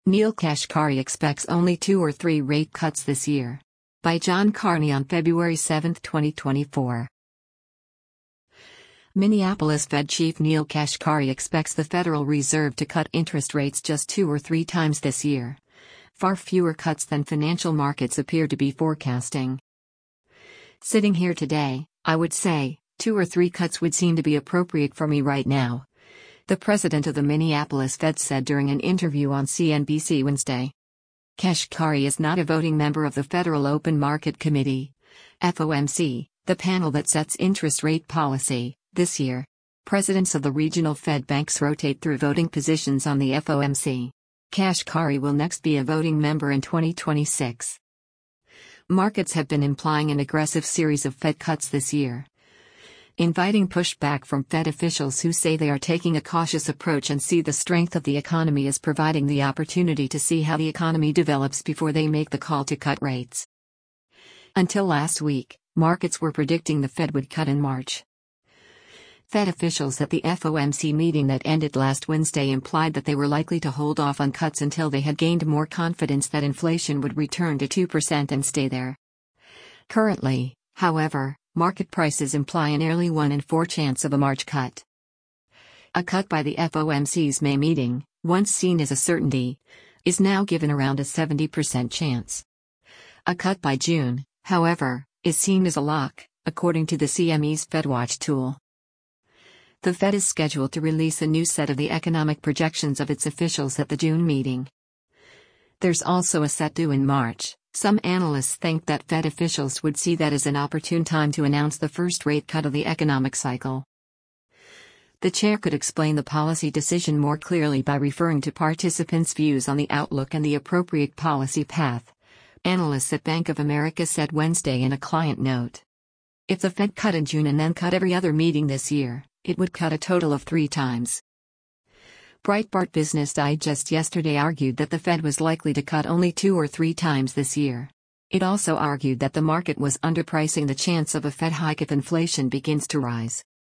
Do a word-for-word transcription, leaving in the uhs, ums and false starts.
Neel Kashkari expects only two or three rate cuts this year. By John Carney on February seventh, twenty twenty-four. Minneapolis Fed Chief Neel Kashkari expects the Federal Reserve to cut interest rates just two or three times this year. Far fewer cuts than financial markets appear to be forecasting. Sitting here today, I would say, two or three cuts would seem to be appropriate for me right now, the president of the Minneapolis Fed said during an interview on C N B C Wednesday. Kashkari is not a voting member of the Federal Open Market Committee, F O M C, the panel that sets interest rate policy. This year, presidents of the regional Fed banks rotate through voting positions on the F O M C. Kashkari will next be a voting member in twenty twenty-six. Markets have been implying an aggressive series of Fed cuts this year, inviting pushback from Fed officials who say they are taking a cautious approach and see the strength of the economy as providing the opportunity to see how the economy develops before they make the call to cut rates. Until last week, markets were predicting the Fed would cut in March. Fed officials at the F O M C meeting that ended last Wednesday implied that they were likely to hold off on cuts until they had gained more confidence that inflation would return to two percent and stay there. Currently, however, market prices imply an early one in four chance of a March cut. A cut by the F O M C's May meeting, once seen as a certainty, is now given around a seventy percent chance. A cut by June, however, is seen as a lock, according to the C M E's FedWatch tool. The Fed is scheduled to release a new set of the economic projections of its officials at the June meeting. There's also a set due in March. Some analysts think that Fed officials would see that as an opportune time to announce the first rate cut of the economic cycle. The chair could explain the policy decision more clearly by referring to participants' views on the outlook and the appropriate policy path, analysts at Bank of America said Wednesday in a client note. If the Fed cut in June and then cut every other meeting this year, it would cut a total of three times. Breitbart Business Digest yesterday argued that the Fed was likely to cut only two or three times this year. It also argued that the market was underpricing the chance of a Fed hike if inflation begins to rise.